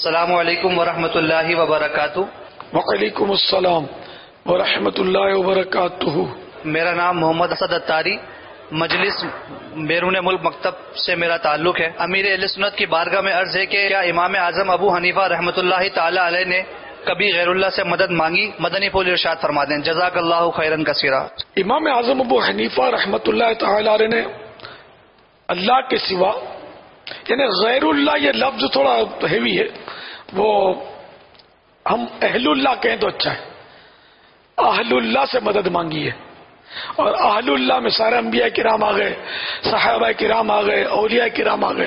السلام علیکم ورحمۃ اللہ وبرکاتہ۔ وعلیکم السلام ورحمۃ اللہ وبرکاتہ۔ میرا نام محمد اسد اتاری، مجلس بیرون ملک مکتب سے میرا تعلق ہے۔ امیر اہل سنت کی بارگاہ میں عرض ہے کہ کیا امام اعظم ابو حنیفہ رحمۃ اللہ تعالی علیہ نے کبھی غیر اللہ سے مدد مانگی؟ مدنی پھول ارشاد فرما دیں، جزاک اللہ خیرن کثیرا۔ امام اعظم ابو حنیفہ رحمۃ اللہ تعالی علیہ نے اللہ کے سوا، یعنی غیر اللہ یہ لفظ تھوڑا ہیوی ہے، وہ ہم اہل اللہ کہیں تو اچھا ہے، اہل اللہ سے مدد مانگی ہے، اور اہل اللہ میں سارے انبیاء کرام آ گئے، صحابہ کرام آ گئے، اولیاء کرام آ گئے۔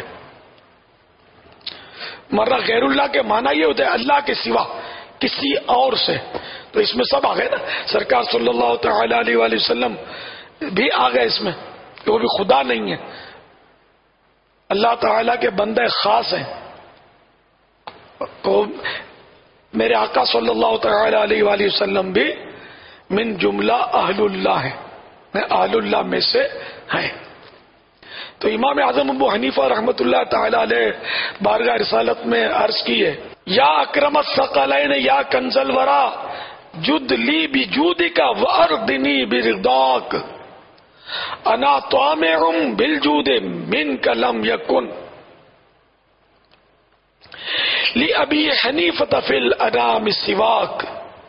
مرہ غیر اللہ کے معنی یہ ہوتا ہے اللہ کے سوا کسی اور سے، تو اس میں سب آ گئے نا، سرکار صلی اللہ تعالی علیہ وآلہ وسلم بھی آ گئے اس میں، کہ وہ بھی خدا نہیں ہے، اللہ تعالیٰ کے بندے خاص ہیں۔ تو میرے آقا صلی اللہ تعالی علیہ وآلہ وسلم بھی من جملہ اہل اللہ ہے، اہل اللہ میں سے ہیں۔ تو امام اعظم ابو حنیفہ رحمۃ اللہ تعالی علیہ بارگاہ رسالت میں عرض کی ہے، یا اکرم الثقلین یا کنز الورا جد لی بجودک واردنی برضاک انا طامع بالجود منک لم یکن لأبی حنیفۃ فی الانام سواک،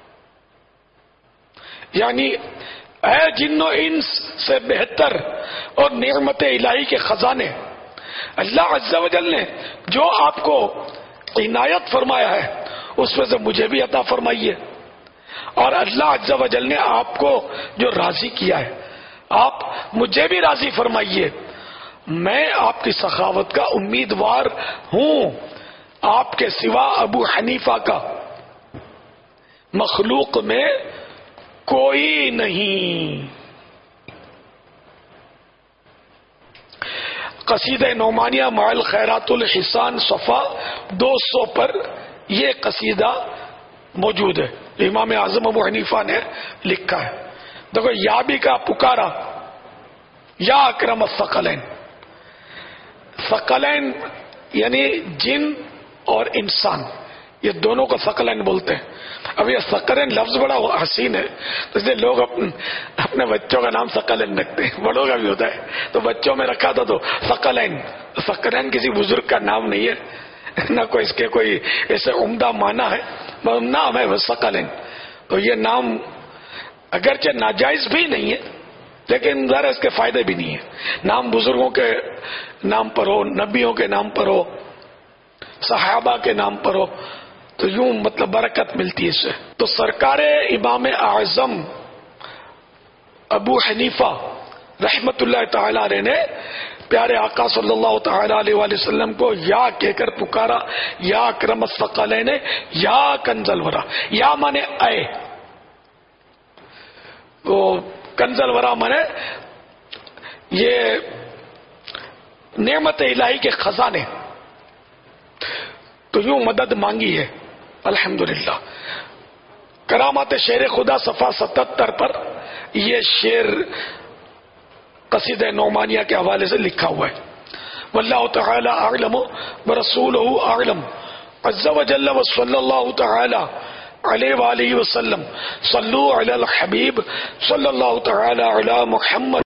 یعنی اے جن و انس سے بہتر اور نعمت الہی کے خزانے، اللہ عز و جل نے جو آپ کو عنایت فرمایا ہے اس میں سے مجھے بھی عطا فرمائیے، اور اللہ عز و جل نے آپ کو جو راضی کیا ہے آپ مجھے بھی راضی فرمائیے۔ میں آپ کی سخاوت کا امیدوار ہوں، آپ کے سوا ابو حنیفہ کا مخلوق میں کوئی نہیں۔ قصیدہ نعمانیہ مع الخیرات الحسان صفحہ 200 پر یہ قصیدہ موجود ہے، امام اعظم ابو حنیفہ نے لکھا ہے۔ دیکھو یا بھی کا پکارا، یا اکرم الثقلین، ثقلین یعنی جن اور انسان، یہ دونوں کو ثقلین بولتے ہیں۔ اب یہ ثقلین لفظ بڑا حسین ہے، تو اس لیے لوگ اپنے بچوں کا نام ثقلین رکھتے ہیں، بڑوں کا بھی ہوتا ہے، تو بچوں میں رکھا تھا تو ثقلین۔ ثقلین کسی بزرگ کا نام نہیں ہے، نہ کوئی اس کے کوئی ایسے عمدہ معنی ہے، نام ہے وہ ثقلین۔ تو یہ نام اگرچہ ناجائز بھی نہیں ہے لیکن ذرا اس کے فائدے بھی نہیں ہیں۔ نام بزرگوں کے نام پر ہو، نبیوں کے نام پر ہو، صحابہ کے نام پر ہو تو یوں مطلب برکت ملتی ہے اس سے۔ تو سرکار امام اعظم ابو حنیفہ رحمت اللہ تعالی علیہ نے پیارے آقا صلی اللہ تعالی علیہ وآلہ وسلم کو یا کہہ کر پکارا، یا اکرم الثقلین یا کنز الورا۔ یا مانے اے، وہ کنز الورا مانے یہ نعمت الہی کے خزانے، تو یوں مدد مانگی ہے۔ الحمدللہ کرامات شعر خدا صفحہ 77 پر یہ شعر قصیدہ نعمانیہ کے حوالے سے لکھا ہوا ہے۔ واللہ تعالی اعلم ورسولہ اعلم عز وجل وصلی اللہ تعالی علیہ وآلہ وسلم صلو علی الحبیب صلی اللہ تعالی علی محمد